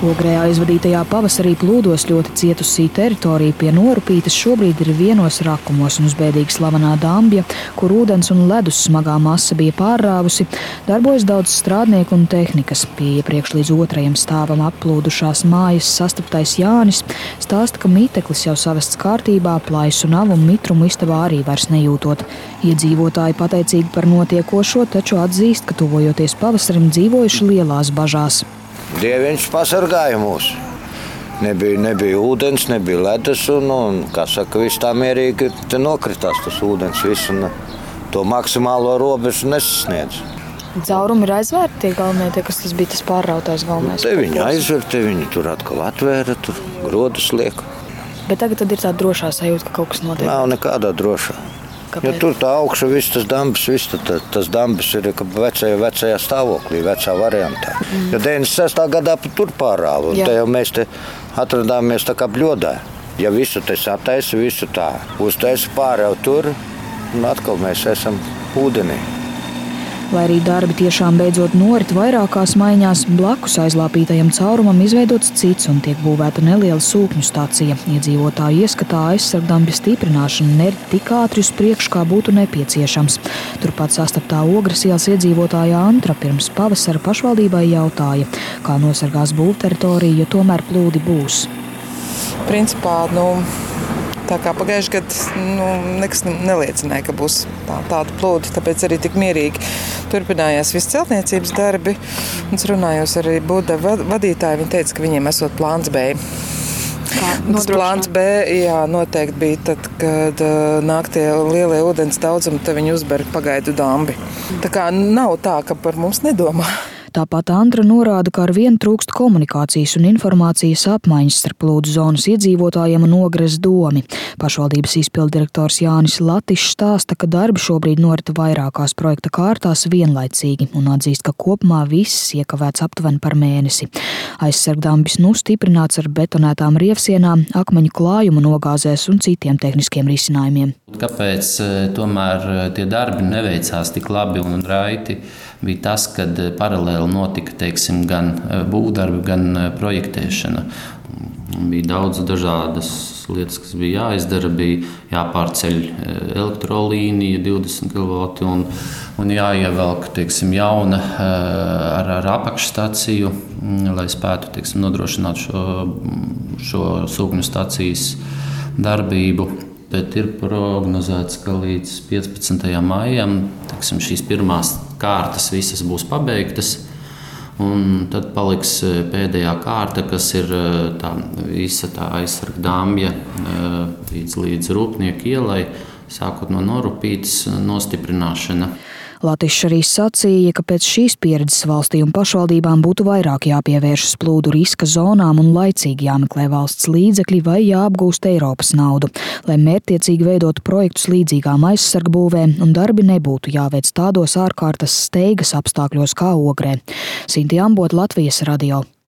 Ogrē aizvadītajā pavasarī plūdos ļoti cietusī teritorija pie Norupītes šobrīd ir vienos rakumos un uz bēdīgi slavenā Dambja, kur ūdens un ledus smagā masa bija pārrāvusi, darbojas daudz strādnieku un tehnikas. Pie iepriekš līdz 2. stāvam applūdušās mājas sastaptais Jānis stāsta, ka miteklis jau savests kārtībā, plaisu nav un mitrumu istabā arī vairs nejūtot. Iedzīvotāji pateicīgi par notiekošo, taču atzīst, ka tuvojoties pavasarim dzīvojuši lielās bažās. Dieviņš pasargāja mūs. Nebija ūdens, nebija ledus un kā saka, viss tā mierīgi te nokritās tas ūdens viss un to maksimālo robežu nesasniedz. Caurumi ir aizvērti tie galvenie, kas tas bija tas pārrautais galvenais? Te viņi aizver, te viņi tur atkal atvēra, tur grodus liek. Bet tagad tad ir tā drošā sajūta, ka kaut kas notiek? Nav nekādā drošā. Jo tur tā augša, viss tas dambis ir vecajā stāvoklī, vecā variantā. Jo 96. gadā tur pārāva, un te jau mēs te atradāmies tā kā bļodā. Ja visu te sataisa, visu tā uztaisa pārēv tur, un atkal mēs esam ūdenī. Lai arī darbi tiešām beidzot norit vairākās maiņās, blakus aizlāpītajam caurumam izveidots cits un tiek būvēta neliela sūkņu stacija. Iedzīvotāju ieskatā aizsargdambja stiprināšana nerit tik ātri uz priekšu, kā būtu nepieciešams. Turpat sastaptā Ogres ielas iedzīvotāja Antra pirms pavasara pašvaldībai jautāja, kā nosargās būvteritoriju, jo tomēr plūdi būs. Principā, tā kā pagājušajā gadā nekas neliecināja, ka būs tāda plūdi, tāpēc arī tik mierīgi turpinājās visi celtniecības darbi. Es runājos arī būvdarba vadītāji, viņi teica, ka viņiem esot plāns B. Tas plāns B, jā, noteikti bija tad, kad nāk tie lielie ūdens daudzumi, tad viņi uzber pagaidu dambi. Tā kā nav tā, ka par mums nedomā. Tāpat Antra norāda, ka arvien trūkst komunikācijas un informācijas apmaiņas starp plūdu zonas iedzīvotājiem un Ogres domi. Pašvaldības izpilddirektors Jānis Latišs stāsta, ka darbi šobrīd norita vairākās projekta kārtās vienlaicīgi un atzīst, ka kopumā viss iekavēts aptuveni par mēnesi. Aizsargdambis stiprināts ar betonētām rievsienām, akmeņu klājumu nogāzēs un citiem tehniskiem risinājumiem. Kāpēc tomēr tie darbi neveicās tik labi un raiti? Bija tas, kad paralēli notika, gan būvdarbi, gan projektēšana. Bija daudz dažādas lietas, kas bija jāizdara. Bija jāpārceļ elektrolīnija 20 kV un jāievelk, jauna ar apakšstaciju, lai spētu, nodrošināt šo sūkņu stacijas darbību. Bet ir prognozēts, ka līdz 15. maijam šīs pirmās kārtas visas būs pabeigtas, un tad paliks pēdējā kārta, kas ir visa tā aizsargdambja līdz Rūpnieku ielai, sākot no Norupītes nostiprināšana. Latišs arī sacīja, ka pēc šīs pieredzes valstī un pašvaldībām būtu vairāk jāpievēršas plūdu riska zonām un laicīgi jāmeklē valsts līdzekļi vai jāapgūst Eiropas naudu, lai mērķtiecīgi veidotu projektus līdzīgām aizsargbūvēm un darbi nebūtu jāveic tādos ārkārtas steigas apstākļos kā Ogrē. Sintī Ambota, Latvijas radio.